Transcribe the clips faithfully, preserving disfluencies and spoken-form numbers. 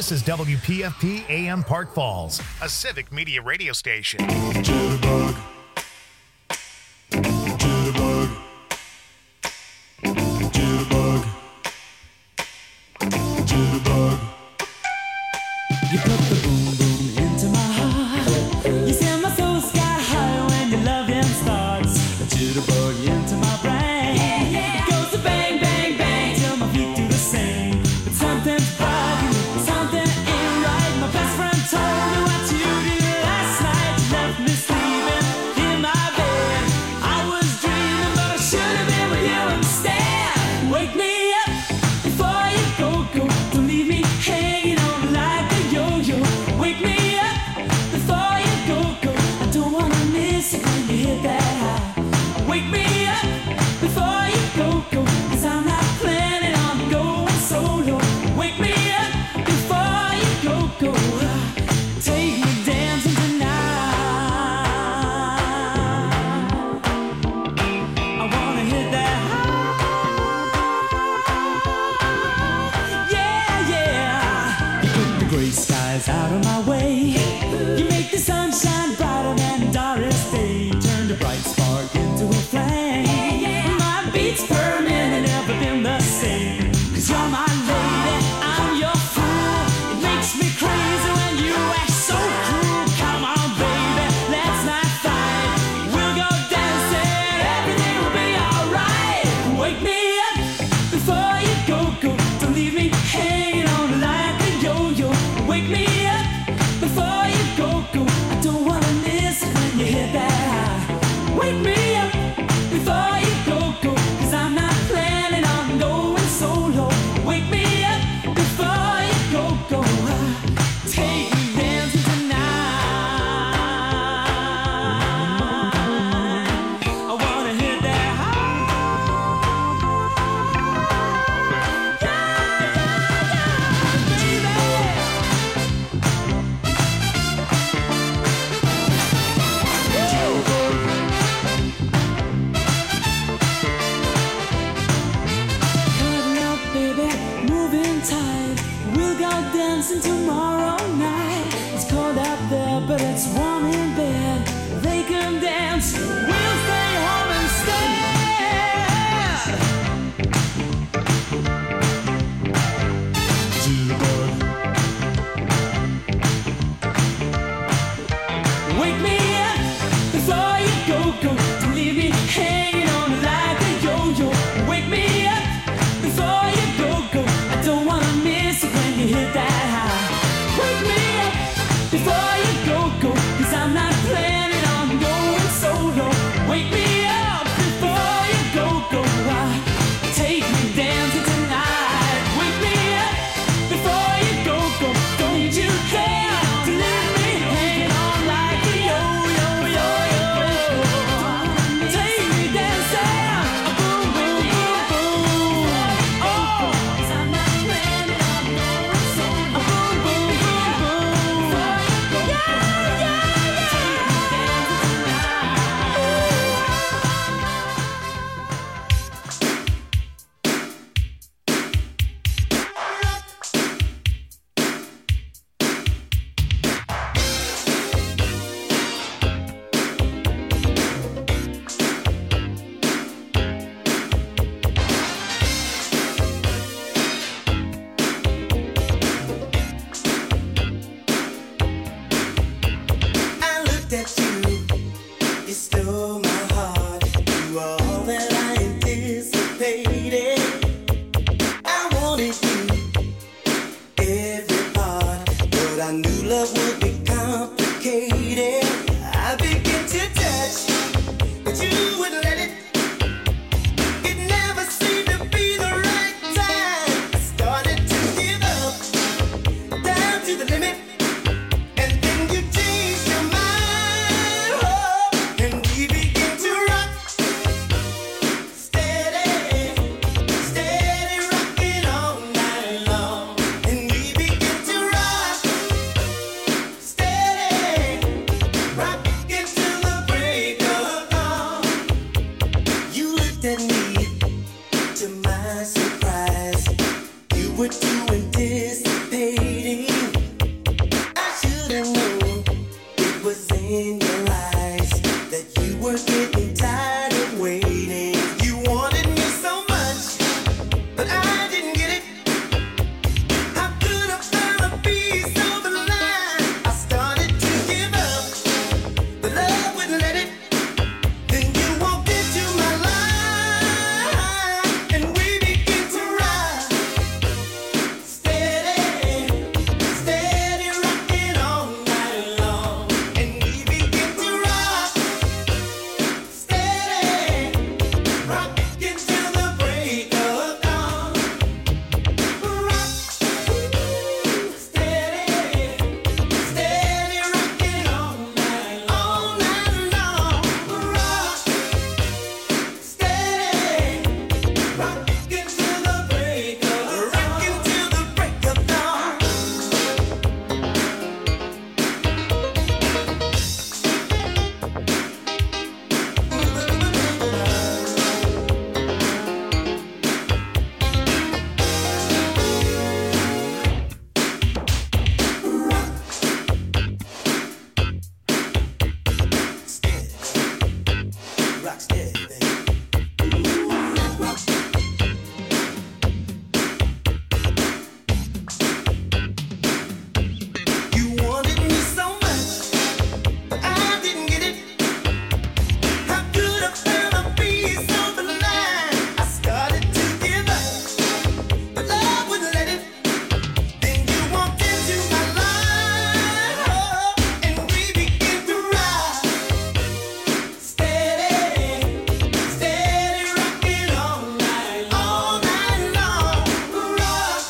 This is W P F P A M Park Falls, a civic media radio station. Jitterbug. Jitterbug. Jitterbug. Jitterbug. You put the boom boom into my heart. You send my soul sky high when your loving starts. A jitterbug into my brain. Yeah, yeah. It goes to bang, bang, bang till my feet do the same. But something's bugging, something ain't right. My best friend told me what you did last night. You left me sleeping in my bed. I was dreaming, but I should have been with you instead. Wake me up before you go, go. Don't leave me hanging on like a yo-yo. Wake me up before you go, go. I don't wanna miss it when you hit that high. Wake me up before you go, go. Cause I'm not planning on going solo. Wake me up before you go, go. Take me dancing tonight. I wanna hit that high. Yeah, yeah. You put the gray skies out of my way. You make the sunshine brighter than Doris Day. Turn the bright spark into a flame. My beats per minute never been the same. Cause you're my lady, I'm your fool. It makes me crazy when you act so cruel. Come on, baby, let's not fight. We'll go dancing, everything will be alright. Wake me up before you go, go. Don't leave me hanging on like a yo-yo. Wake me up before you go, go. I don't wanna miss it when you hit that high. Wake me up before you go, go. Cause I'm not planning on going solo. Wake me up before you go, go. Take me dancing tonight. I wanna hit that high. Yeah, yeah, Cutting up, baby, moving tight. We'll go dancing tomorrow night. It's cold out there, but it's warm in bed. They can dance, we'll stay home instead. Jitterbug. Wake me up before you go, go. Don't leave me hanging on like a yo-yo. Wake me up before you go, go. I don't wanna miss it when you hit that high. Wake me up before you go, go. Cause I'm not planning on going solo. Wake me up before you go, go. Take me dancing tonight. Wake me up before you go, go. Don't you care to leave me hanging on like a yo-yo, yo-yo. Take me dancing, boom, boom, boom, boom. Oh, 'cause I'm not planning on going solo. Boom, boom, boom, boom. Yeah, yeah, yeah. Take me dancing I looked at you, you stole my heart. You were all that I anticipated. I wanted you, every part, but I knew love would be complicated. I began to touch, but you wouldn't let it. It never seemed to be the right time. I started to give up, down to the limit. And then you changed your mind, oh, and we began realized that you were getting tired of waiting. You wanted me so much, but I didn't get it. How could I find a piece of the line? I started to give up, but love wouldn't let it. Then you walked into my life, and we began to ride. Steady, steady rocking all night long, and we began to rock. Steady, rocking till the break of dawn. Rock, steady, steady rocking all night, all night long. Rock, steady, rocking till the break of rocking till the break of dawn. Steady, rock steady, baby. You wanted me so much, but I didn't get it. How could I find a piece of the line? I started to give up, but love wouldn't let it. Then you walked into my life, and we began to ride. Steady, steady rocking all night, all night long. Rock,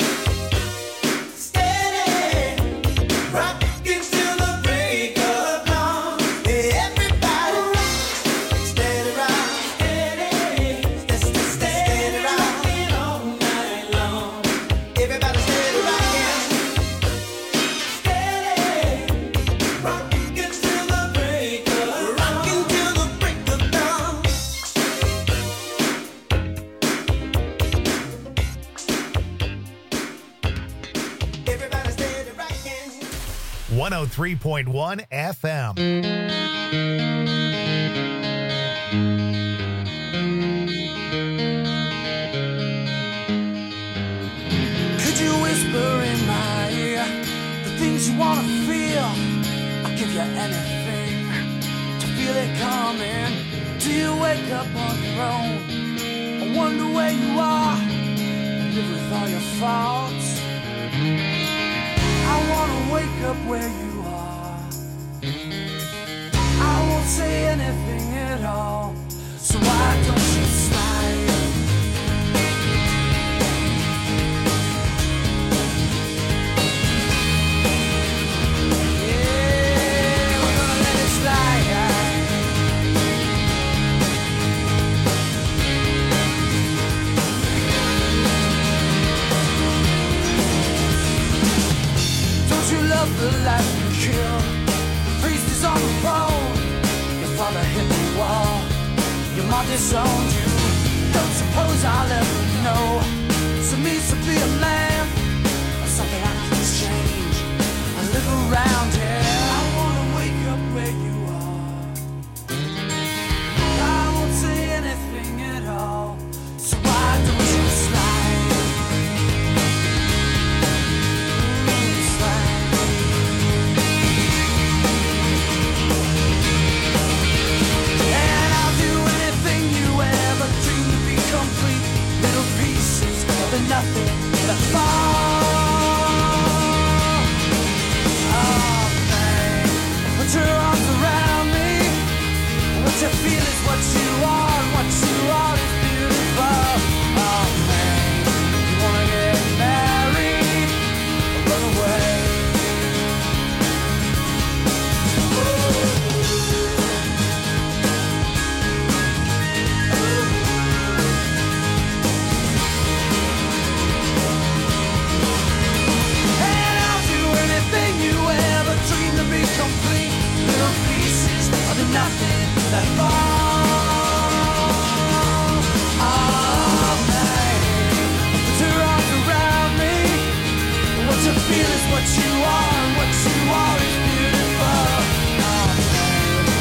steady, rocking till the break of dawn. Everybody rock, steady rock, steady, steady, steady rocking all night long. Everybody steady rocking, steady, rocking till the break of rocking till the break of dawn. Everybody steady rocking. one oh three point one F M. Could you whisper in my ear the things you wanna feel? I'll give you anything to feel it coming. Do you wake up on your own? I wonder where you are and live with all your faults. I wanna wake up where you are. I won't say anything at all. So why don't you slide? Yeah, we're gonna let it slide. Don't you love the life you kill? The priest is on the phone. Your father hit the wall. Your mom disowned you. Don't suppose I'll ever know. Some needs to be a man, or something I can change. I live around here. I wanna wake up where you are. I won't say anything at all. So why don't you slide? Ooh, slide. And I'll do anything you ever dreamed to be complete. Little pieces of the nothing that fall. Oh, babe, put your arms around me. What you feel is what you are, and what you are is beautiful. Oh, babe, you wanna get married or run away? And I'll do anything you ever dreamed to be complete. Little pieces of the nothing that fall. Oh, babe, put your arms around me. What you feel is what you are, and what you are is beautiful. Oh, babe,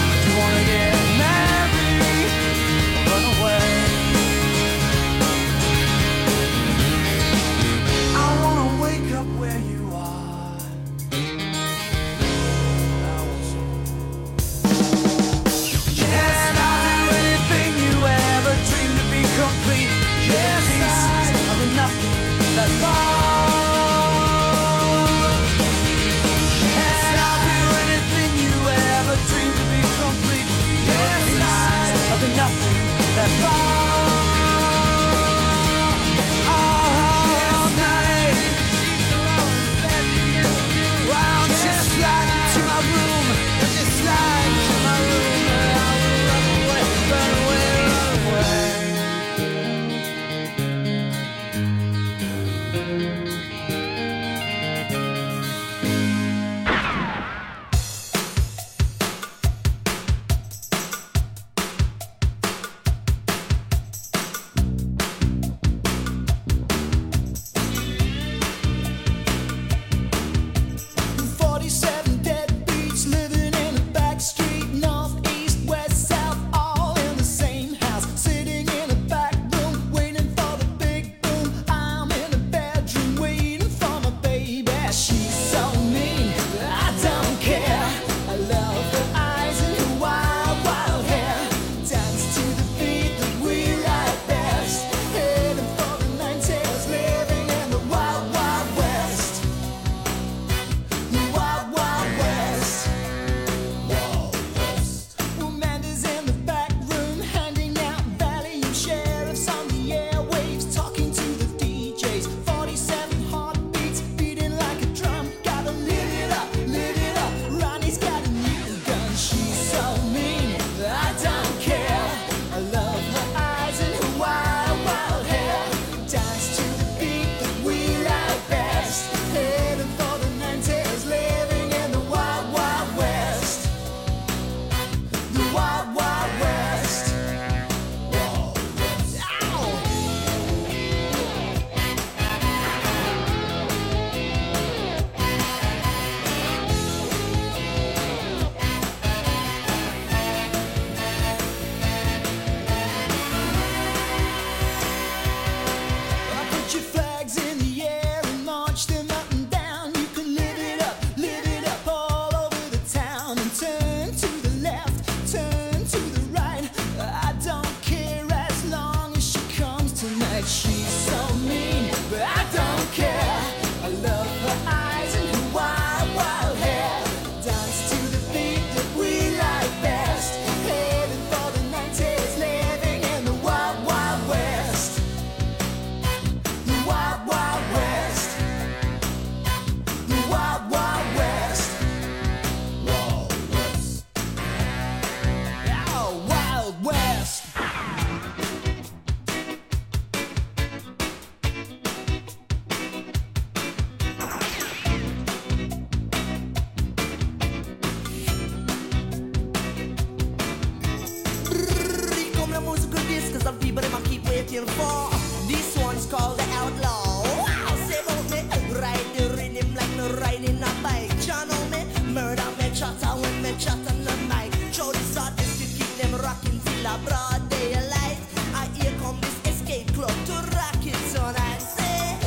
some people they might keep waiting for. This one's called the Outlaw. Wow, say about me, ride the rhythm like no riding a bike. Channel me, murder me, chatter when me chat on the mic. Show this artist to keep them rocking till a broad daylight. And here come this escape club to rock it, son, I say.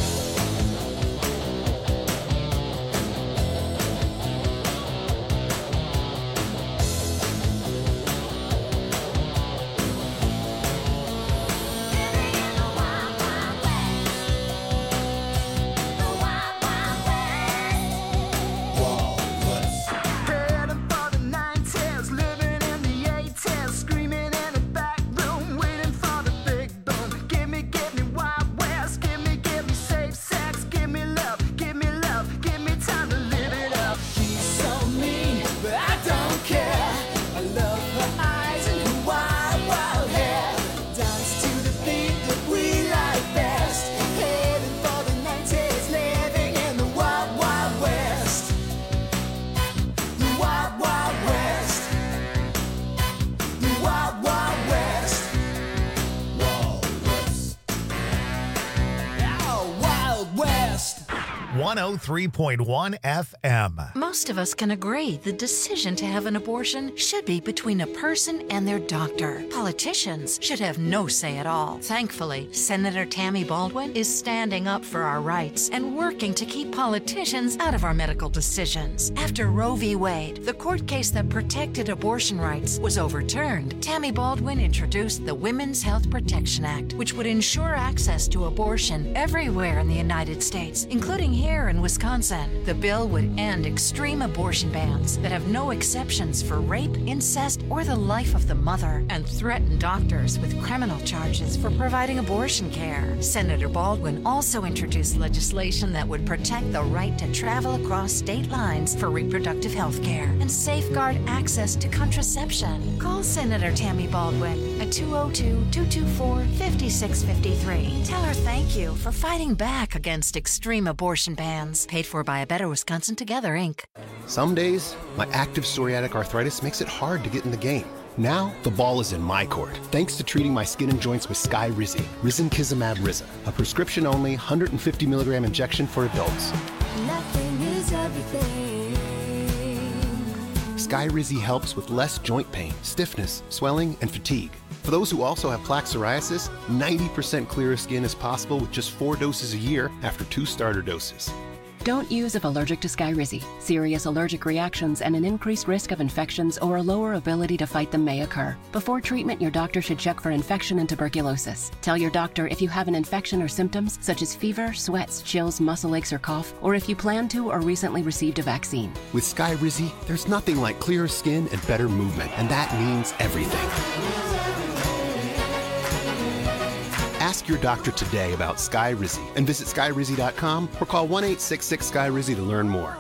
one oh three point one F M. Most of us can agree the decision to have an abortion should be between a person and their doctor. Politicians should have no say at all. Thankfully, Senator Tammy Baldwin is standing up for our rights and working to keep politicians out of our medical decisions. After Roe v. Wade, the court case that protected abortion rights, was overturned, Tammy Baldwin introduced the Women's Health Protection Act, which would ensure access to abortion everywhere in the United States, including here in Wisconsin. The bill would end extreme abortion bans that have no exceptions for rape, incest, or the life of the mother, and threaten doctors with criminal charges for providing abortion care. Senator Baldwin also introduced legislation that would protect the right to travel across state lines for reproductive health care and safeguard access to contraception. Call Senator Tammy Baldwin at two oh two, two two four, five six five three. Tell her thank you for fighting back against extreme abortion bans. Paid for by A Better Wisconsin Together, Incorporated. Some days, my active psoriatic arthritis makes it hard to get in the game. Now, the ball is in my court, thanks to treating my skin and joints with Skyrizi, Risankizumab Riza, a prescription-only one hundred fifty milligram injection for adults. Nothing is everything. Skyrizi helps with less joint pain, stiffness, swelling, and fatigue. For those who also have plaque psoriasis, ninety percent clearer skin is possible with just four doses a year after two starter doses. Don't use if allergic to Skyrizi. Serious allergic reactions and an increased risk of infections or a lower ability to fight them may occur. Before treatment, your doctor should check for infection and tuberculosis. Tell your doctor if you have an infection or symptoms such as fever, sweats, chills, muscle aches, or cough, or if you plan to or recently received a vaccine. With Skyrizi, there's nothing like clearer skin and better movement, and that means everything. Ask your doctor today about Skyrizi and visit Skyrizi dot com or call one eight six six Sky Rizi to learn more.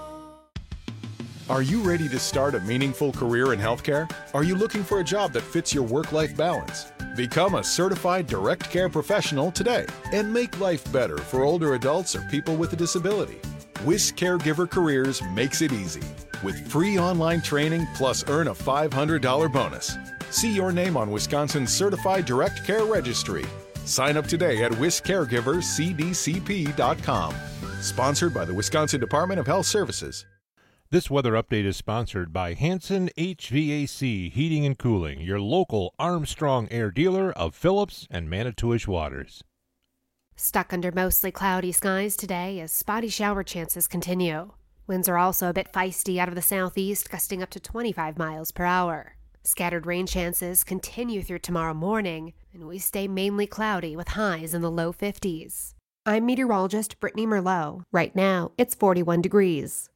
Are you ready to start a meaningful career in healthcare? Are you looking for a job that fits your work-life balance? Become a certified direct care professional today and make life better for older adults or people with a disability. WIS Caregiver Careers makes it easy with free online training plus earn a five hundred dollars bonus. See your name on Wisconsin's Certified Direct Care Registry. Sign up today at wis caregiver c d c p dot com. Sponsored by the Wisconsin Department of Health Services. This weather update is sponsored by Hanson H V A C Heating and Cooling, your local Armstrong Air dealer of Phillips and Manitowish Waters. Stuck under mostly cloudy skies today as spotty shower chances continue. Winds are also a bit feisty out of the southeast, gusting up to twenty-five miles per hour. Scattered rain chances continue through tomorrow morning, and we stay mainly cloudy with highs in the low fifties. I'm meteorologist Brittany Merlot. Right now, it's forty-one degrees.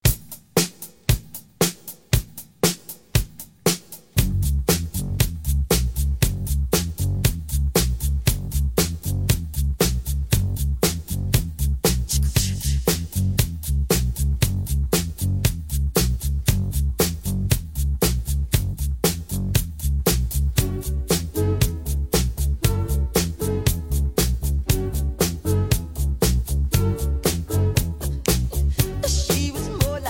She was more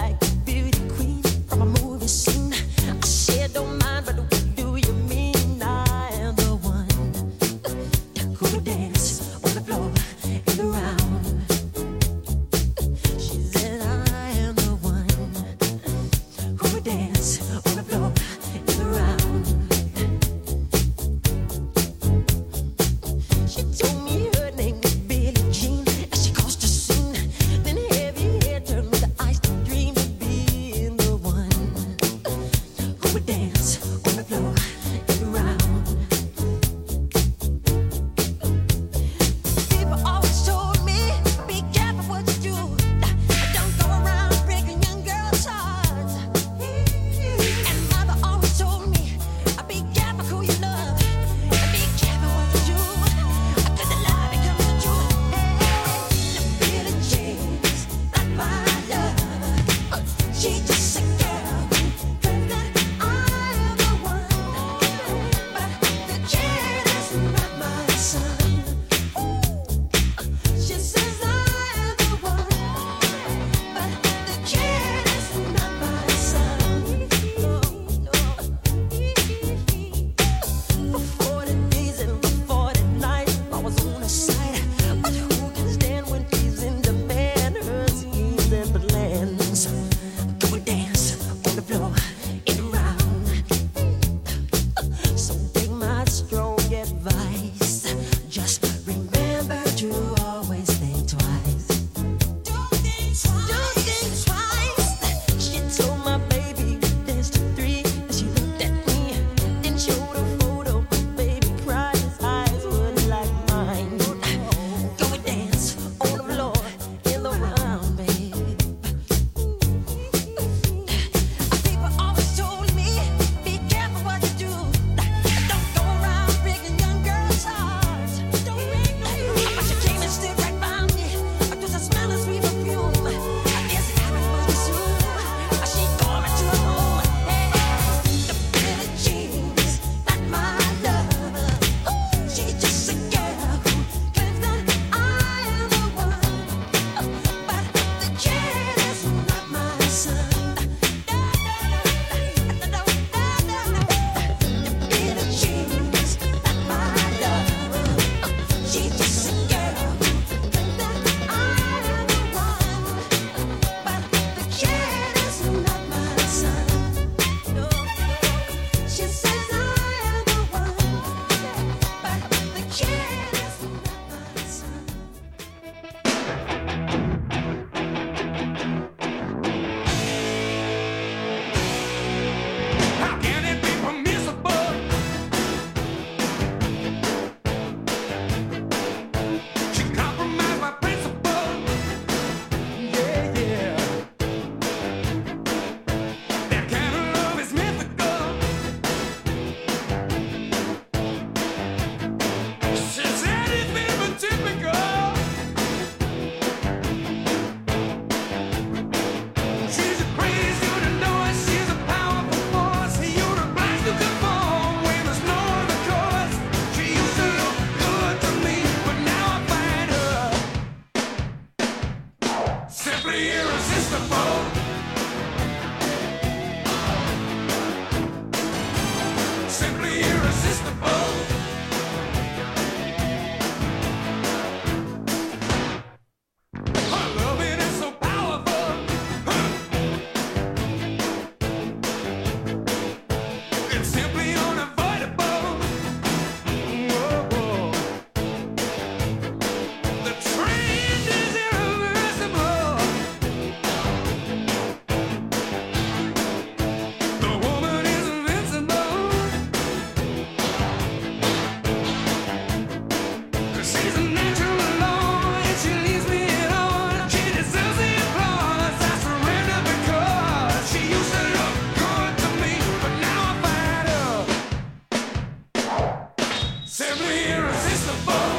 Simply irresistible. Her loving is so powerful. It's simply unavoidable. Whoa, whoa. The trend is irreversible. The woman is invincible. She's a natural alone, and she leaves me alone. She deserves the applause. I surrender because she used to look good to me, but now I find her simply irresistible.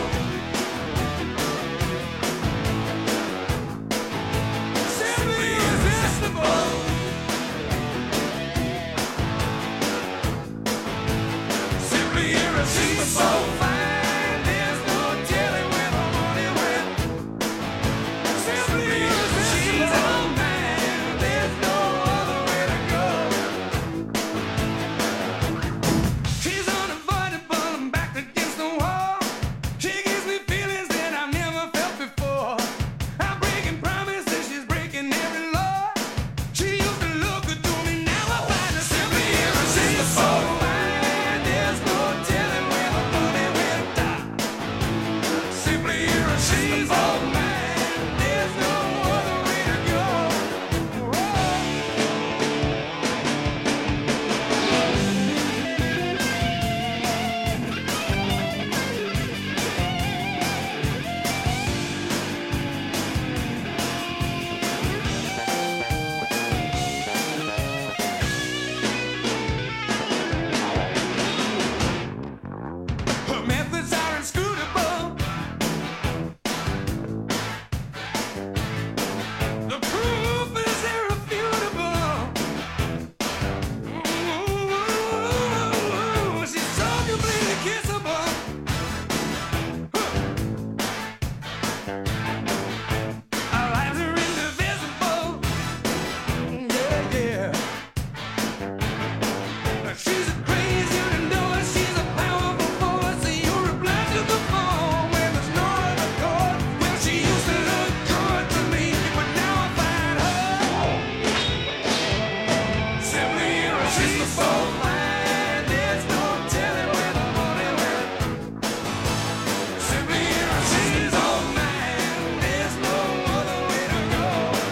Simply irresistible. Simply irresistible. So fine, there's no telling where the money went. Simply irresistible. She's all mine, there's no other way to go. She's unavoidable, I'm back against the wall. She gives me feelings that I've never felt before. I'm breaking promises, she's breaking every law. She used to look good to me, now I find her simply irresistible. So fine, there's no telling where the money went. Simply irresistible. She's all mine, there's no other way to go. Her methods are inscrutable. The proof is irrefutable. Ooh, she's so completely kissable. Our lives are indivisible. Yeah, yeah. She's a crazy, you know it. She's a powerful force. You're obliged to perform when there's no other chord. Well, she used to look good to me, but now I find her simply irresistible. Fine, there's no telling where the money went. Simply irresistible. She's all mine, there's no other way to go.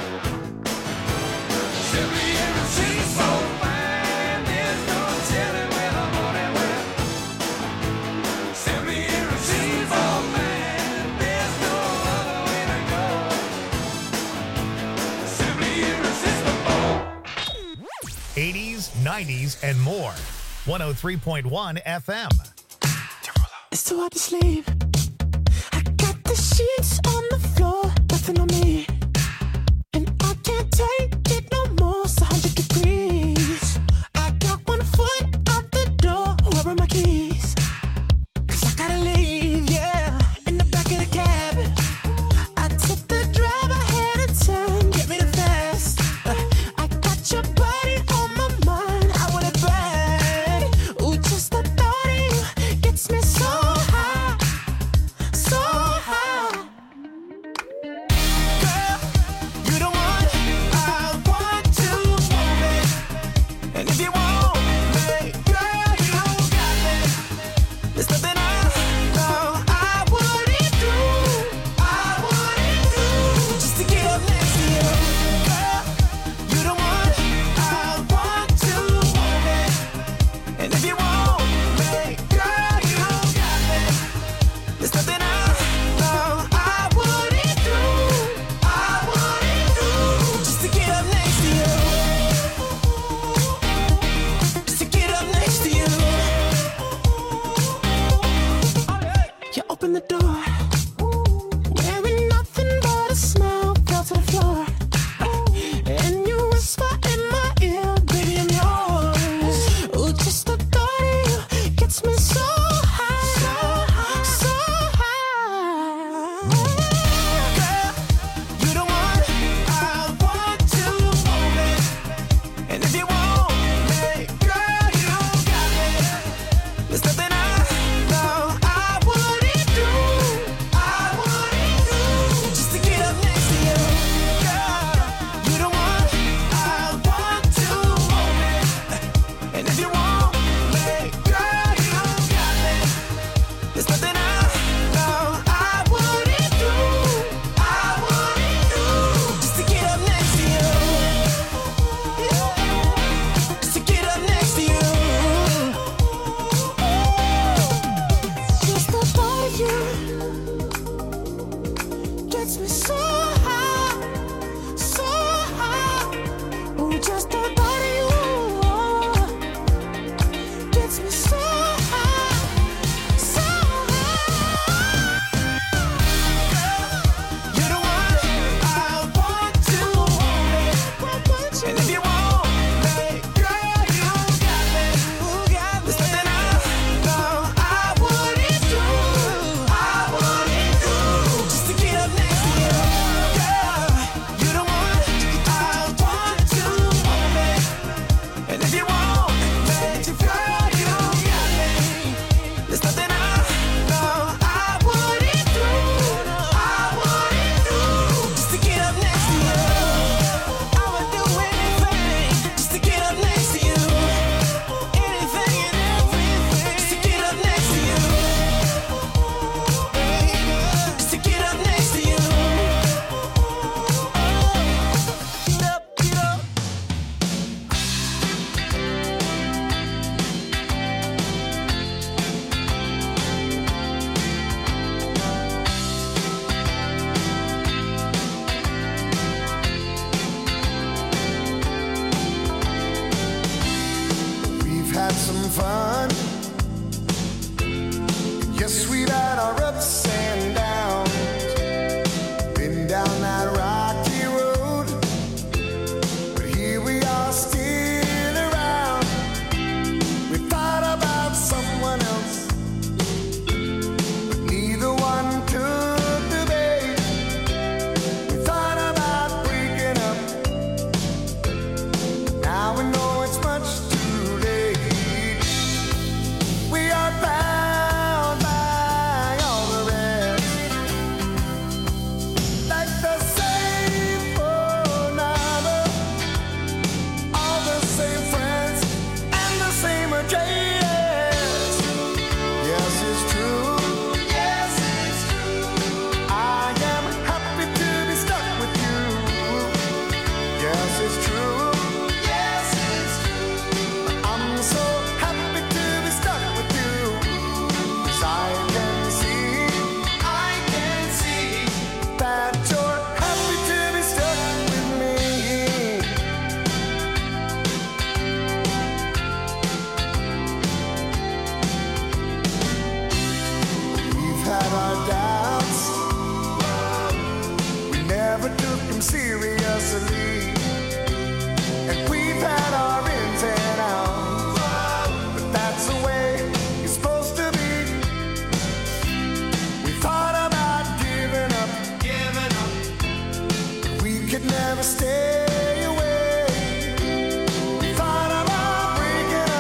Simply irresistible. Fine, there's no telling where the money went. Simply irresistible. Man, there's no other way to go. Simply irresistible. eighties, nineties, and more. one oh three point one F M. It's too hard to sleep. I got the sheets on the floor, nothing on me. And I can't take it no more, it's one hundred degrees. I got one foot out the door, where are my keys? 'Cause I gotta leave, yeah, in the back of the cab. I took the drive ahead of time, get me the fast. Uh, I got your body on my mind, I want it bad. Ooh, just the thought of you gets me so high, so high. Girl, had our doubts. We never took them seriously. And we've had our ins and outs. But that's the way it's supposed to be. We thought about giving up. Giving up. We could never stay away. We thought about breaking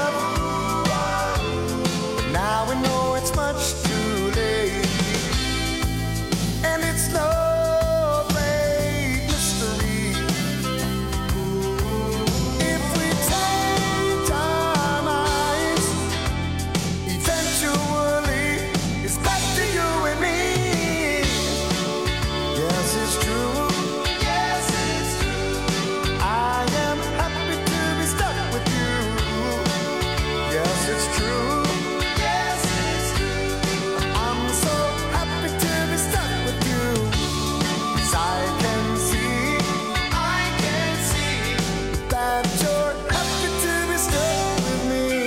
up. But now we know it's much too late. And it's no great mystery. If we change our minds, eventually it's back to you and me. Yes, it's true. Yes, it's true. I am happy to be stuck with you. Yes, it's true. Yes, it's true. I'm so happy to be stuck with you. 'Cause I can see, I can see that you're happy to be stuck with me.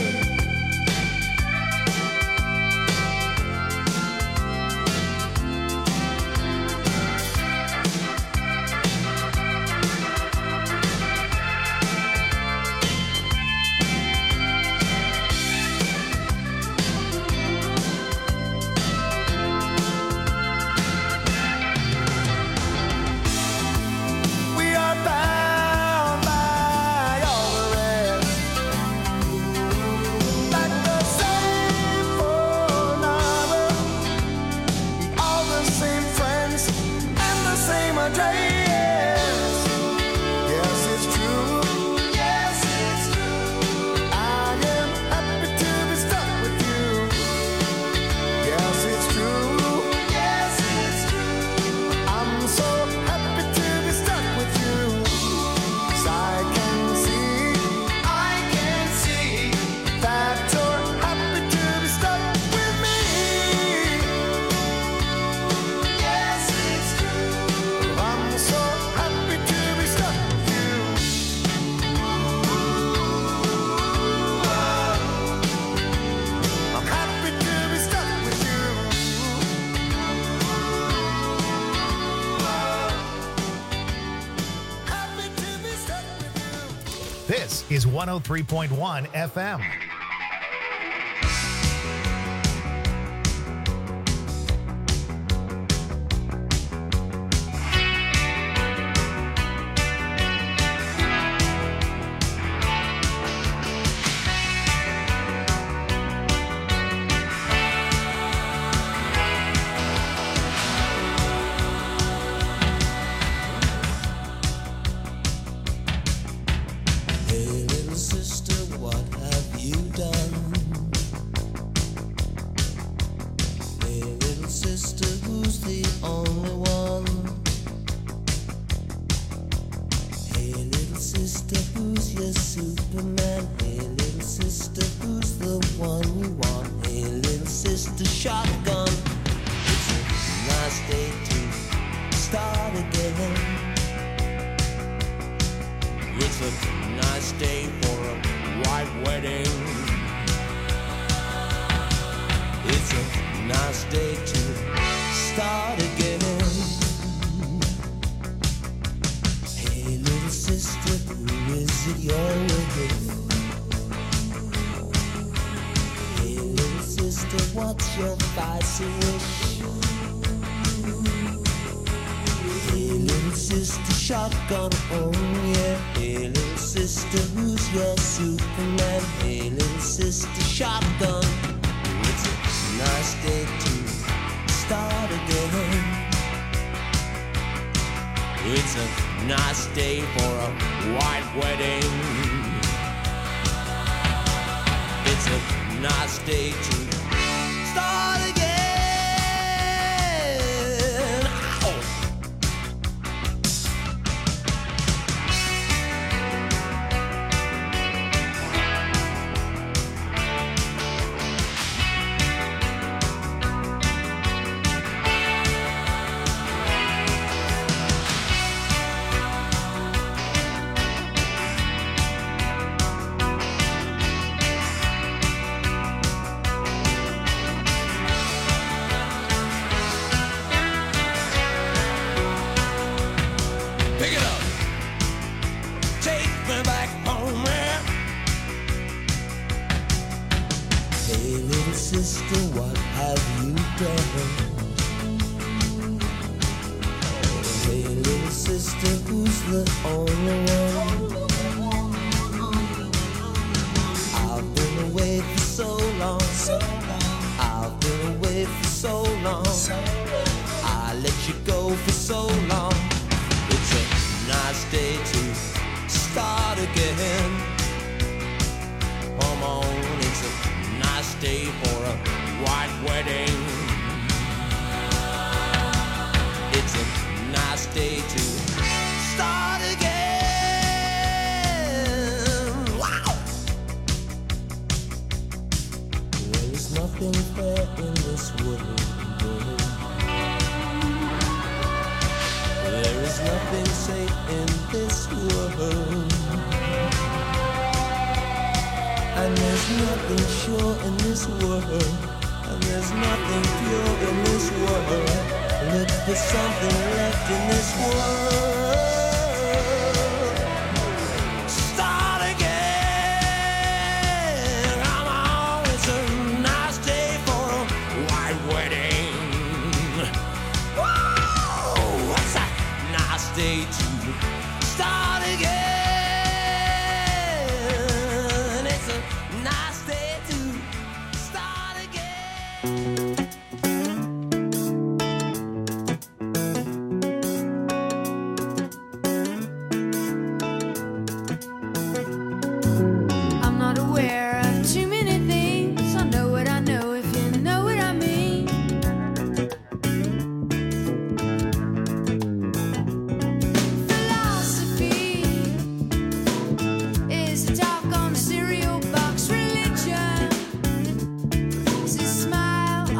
We are bound by all the rest, like the same phone number, all the same friends, and the same address. Yes, it's true. Yes, it's true. I am happy to be stuck with you. Yes, it's true. Yes, it's true. I'm so happy to be stuck with you. 'Cause I can see, I can see that you're happy to be stuck with me. Yes, it's true. I'm so happy to be stuck with you. I'm happy to be stuck with you. Happy to be stuck with you. This is one oh three point one F M. Hey little sister, what have you done? Hey little sister, who's the only one? Hey little sister, who's your Superman? Hey little sister, who's the one you want? Hey little sister, shotgun. It's a nice day to start again. It's a nice day for a white wedding. It's a nice day to start again. Hey little sister, who is it you're with? Hey little sister, what's your spicy wish? Hey little sister, shotgun, oh yeah. Hey little sister, who's your Superman? Hey little sister, shotgun. It's a nice day to start again. It's a nice day for a white wedding. It's a nice day to start again. Ow. Hey, little sister, what have you done? Hey, little sister, who's the only one? I've been away for so long. I've been away for so long. I let you go for so long. It's a nice day to start again. Come on, it's a nice day for a white wedding. It's a nice day to start again. Wow! There is nothing fair in this world. There is nothing safe in this world. And there's nothing sure in this world. And there's nothing pure in this world. Look for something left in this world. Start again. Come on, it's a nice day for a white wedding. Whoa, what's that nice day to start again? Smile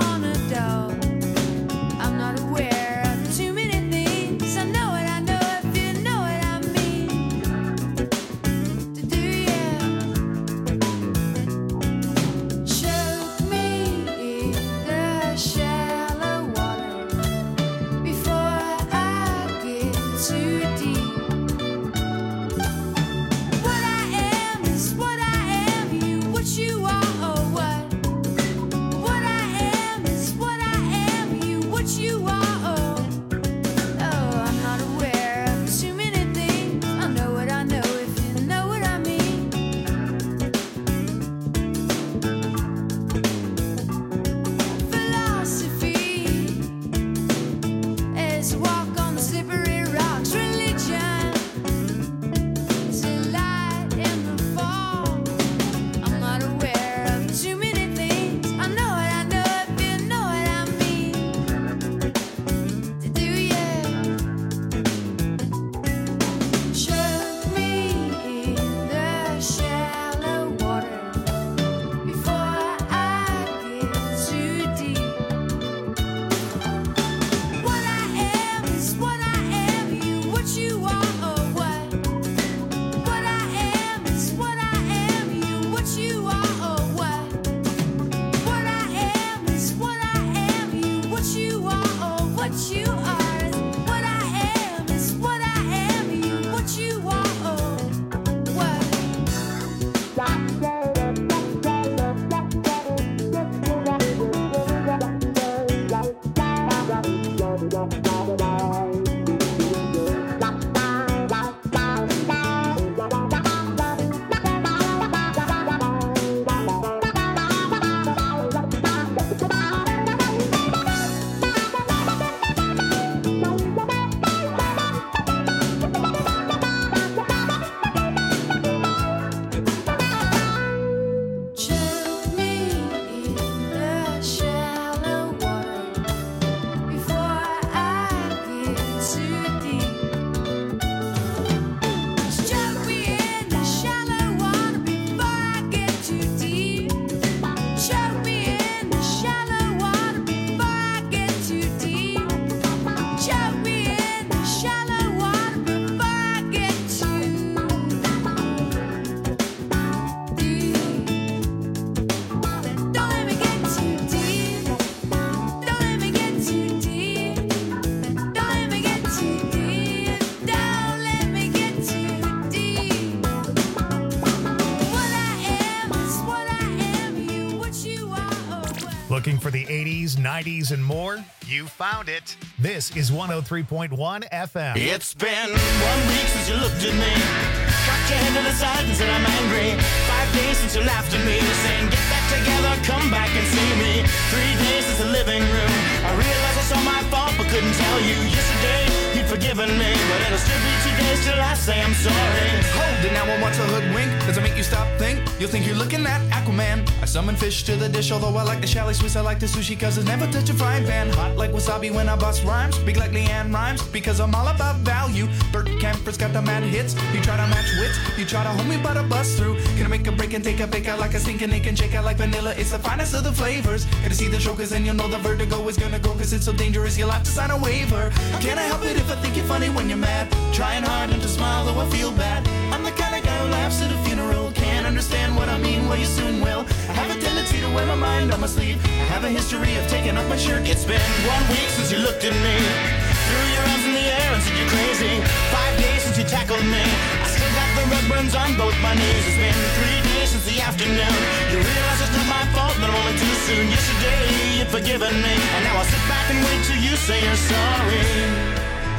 Looking for the eighties, nineties, and more? You found it. This is one oh three point one F M. It's been one week since you looked at me, cocked your head to the side and said I'm angry. Five days since you laughed at me, saying get back together, come back and see me. Three days since the living room, I realized it's all my fault but couldn't tell you. Yesterday you'd forgiven me, but it'll still be two days till I say I'm sorry. Hold it now and watch the hoodwink. Does it make you stop think? You'll think you're looking at Aquaman. I summon fish to the dish, although I like the chalet Swiss, I like the sushi cause it's never touch a frying pan. Hot like wasabi when I bust rhymes, big like Leanne rhymes, because I'm all about value. Bert Camper's got the mad hits. You try to match wits, you try to hold me but I bust through. Can I make a break and take a bake out like a stinking ache and shake out like vanilla? It's the finest of the flavors. Gotta see the show cause then you'll know the vertigo is gonna go cause it's so dangerous you'll have to sign a waiver. How can I help it if I think you're funny when you're mad? Trying hard not to smile though I feel bad. I'm the kind of guy who laughs at a funeral. Can't understand what I mean, well you soon will. I have a tendency to wear my mind on my sleeve. I have a history of taking off my shirt. It's been one week since you looked at me, threw your arms in the air and said you're crazy. Five days since you tackled me, I still got the rug burns on both my knees. It's been three days since the afternoon, you realize it's not my fault but I'm only too soon. Yesterday you'd forgiven me, and now I'll sit back and wait till you say you're sorry.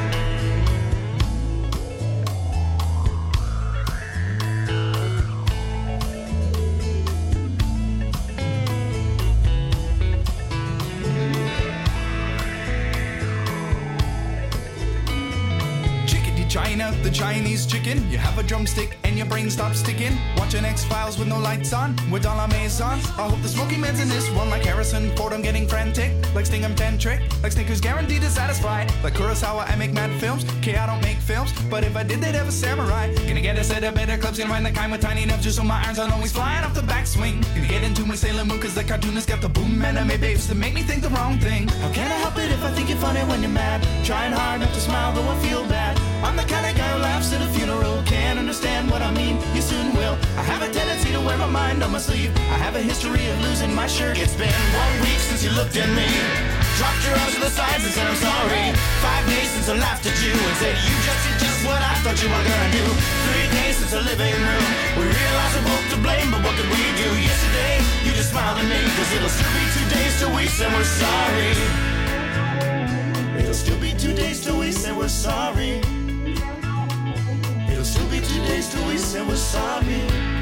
Trying out the Chinese chicken, you have a drumstick and your brain stops sticking. Watching X-Files with no lights on, with all our maison. I hope the smoky man's in this one like Harrison Ford. I'm getting frantic, like Sting I'm tantric, like Snickers guaranteed to satisfy. Like Kurosawa, I make mad films. Okay, I don't make films, but if I did, they'd have a samurai. Gonna get a set of better clubs, gonna find the kind with tiny enough just so my irons aren't always flying off the backswing. Gonna get into my Sailor Moon cause the cartoonist got the boom anime babes to make me think the wrong thing. How can I help it if I think you're funny when you're mad? Trying hard not to smile though I feel bad. I'm the kind of guy who laughs at a funeral. Can't understand what I mean, you soon will. I have a tendency to wear my mind on my sleeve. I have a history of losing my shirt. It's been one week since you looked at me, dropped your arms to the sides and said I'm sorry. Five days since I laughed at you and said you just did just what I thought you were gonna do. Three days since the living room, we realized we're both to blame, but what could we do? Yesterday, you just smiled at me, cause it'll still be two days till we say we're sorry. It'll still be two days till we say we're sorry. It'll still be two days till we say we're sorry.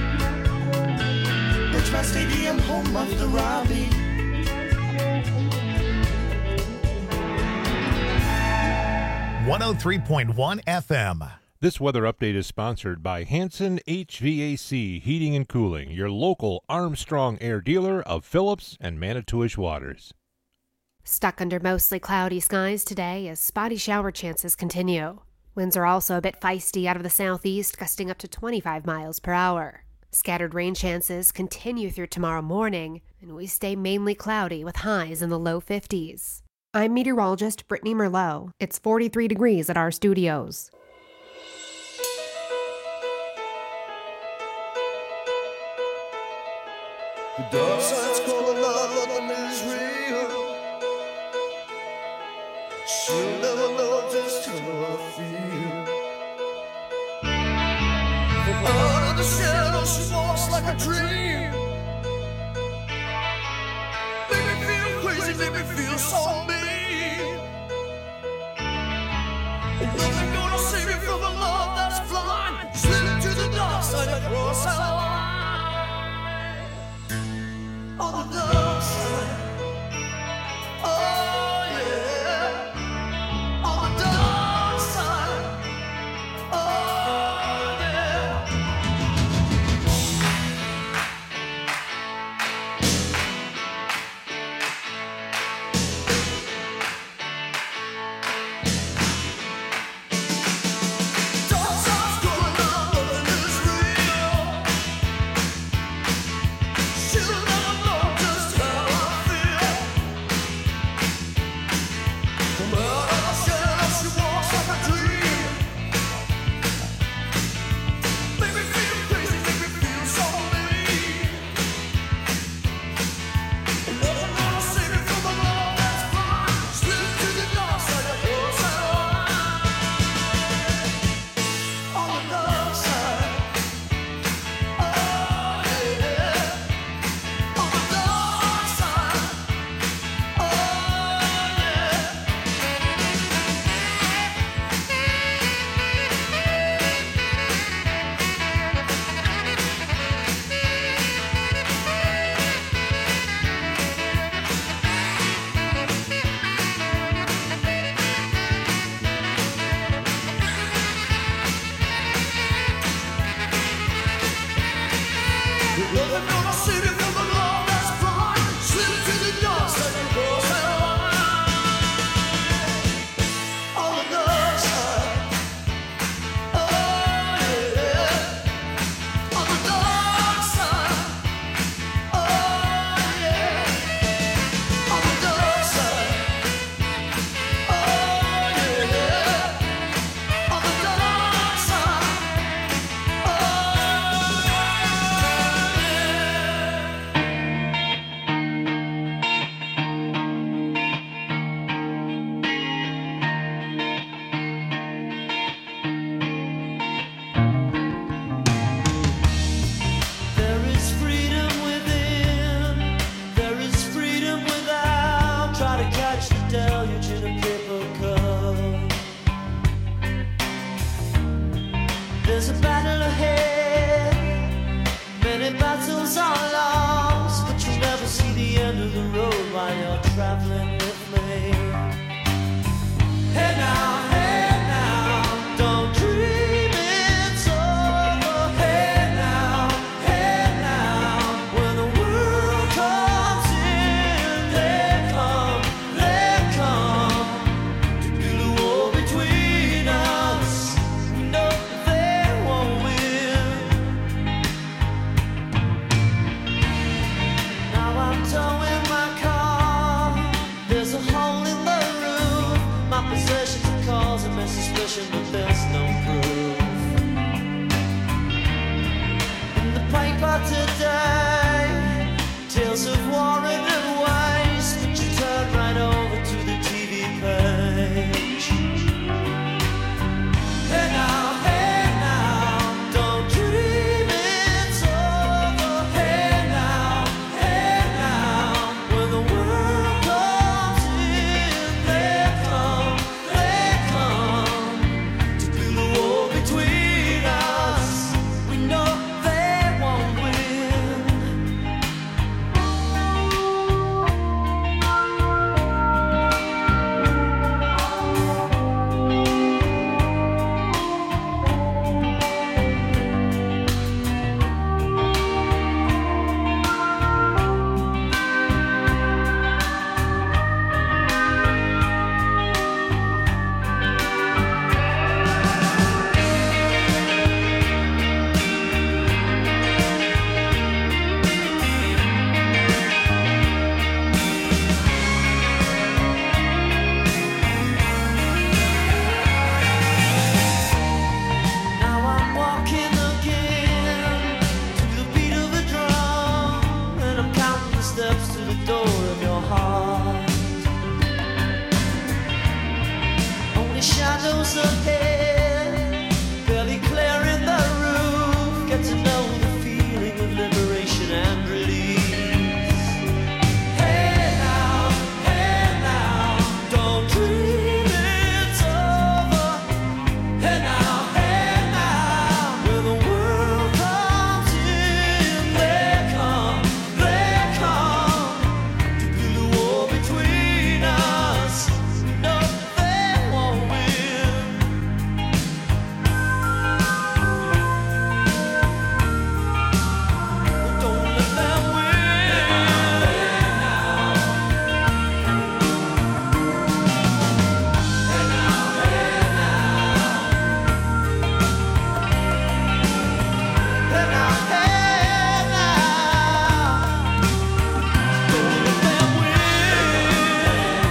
Bridgman Stadium, home of the Robbie. one oh three point one F M. This weather update is sponsored by Hanson H V A C Heating and Cooling, your local Armstrong Air dealer of Phillips and Manitowish Waters. Stuck under mostly cloudy skies today as spotty shower chances continue. Winds are also a bit feisty out of the southeast, gusting up to twenty-five miles per hour. Scattered rain chances continue through tomorrow morning, and we stay mainly cloudy with highs in the low fifties. I'm meteorologist Brittany Merlot. It's forty-three degrees at our studios. The dark side's calling out, nothing is real. She'll never know just how I feel. From out of the shadows she walks like a dream. Make me feel crazy, make me feel so mean. Nothing gonna save me from the love that's blind. Slip to the dark side across our line. On the dark side, oh yeah. On the dark side, oh yeah. traveling with me. Hey now, hey now, don't dream it's over. Hey now, hey now, when the world comes in, they come, they come to build a wall between us. No, they won't win. Now I'm towing my car. There's a hole in the roof. My possessions are causing me suspicion, but there's no proof. In the paper today, tales of war and waste, but you turn right over to the T V page. Hey now, hey now, don't dream it's over. Hey now, hey now, when the world comes in, they come, they come to build a wall between us. We know they won't win. Now I'm walking again to the beat of a drum, and I'm counting the steps to the door of your heart. Only shadows ahead, barely clearing the roof. Get to know the feeling of liberation and release. Hey now, hey now, don't dream it's over. Hey now, hey now, when the world comes in, they come, they come to build a wall between us. No, they won't win. Don't let them win. Hey now, hey now, don't let them win.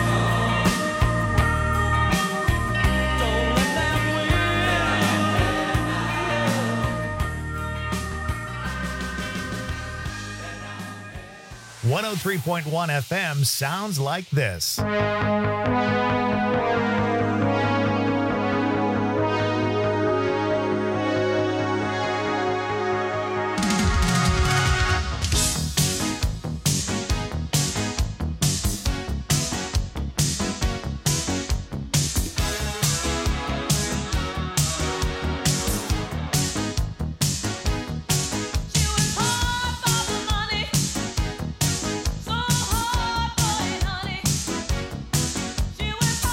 Don't let them one oh three point one F M sounds like this. So hard for it, honey. She went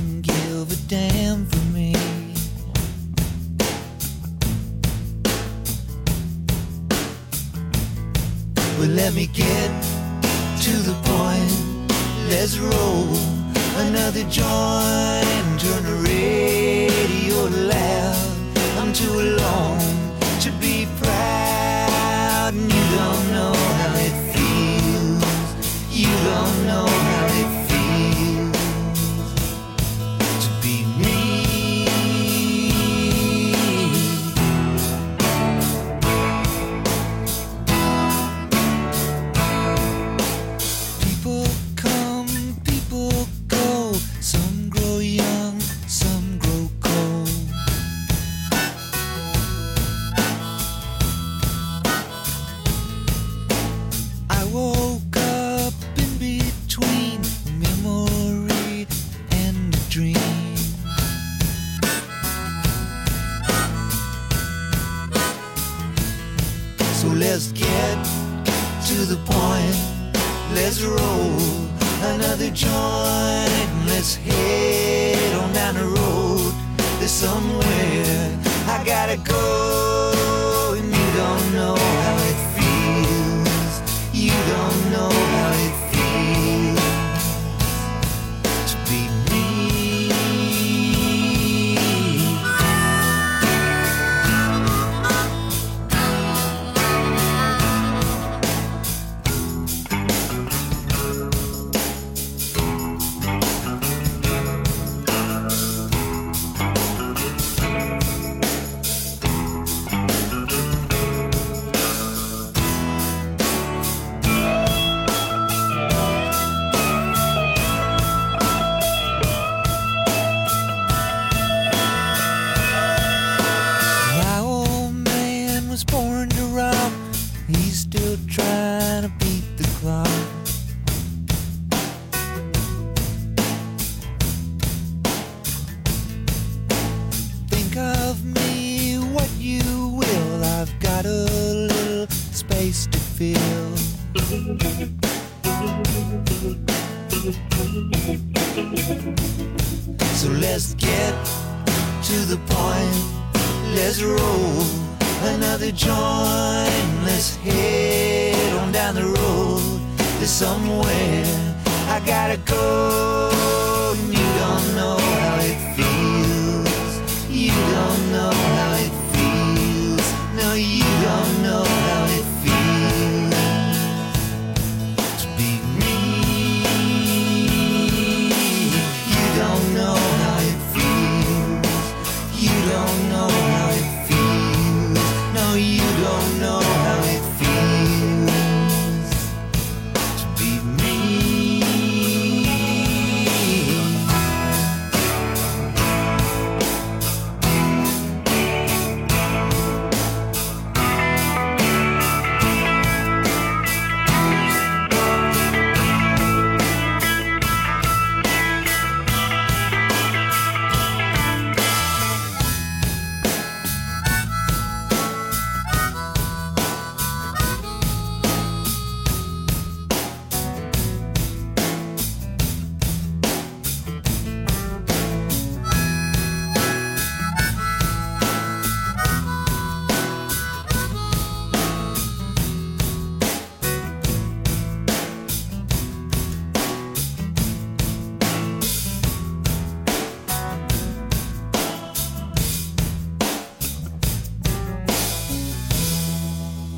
don't give a damn for me. Well, let me get to the point. Let's roll another joint and turn the radio loud. I'm too alone to be proud, and you don't know how it feels. You don't know how it feels to be me. People come, people go. Some grow young, some grow cold. I woke up in between a memory and a dream. So let's get to the point. Let's roll another joint. Let's head on down the road. There's somewhere I gotta go, and you don't know how it feels. You don't know how it feels to be me. My old man was born to rob. He's still trying to beat the clock. Think of me what you will. I've got a little space to fill. So let's get to the point. Let's roll another joint. Let's head on down the road. There's somewhere I gotta go, and you don't know how it feels. You don't know how it feels. No, you don't know how it feels to be me. You don't know how it feels. You don't know how it feels. No, you don't know how it feels to be me.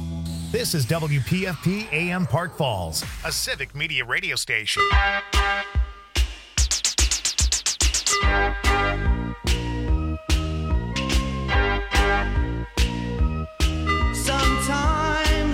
This is W P F P A M Park Falls, a civic media radio station.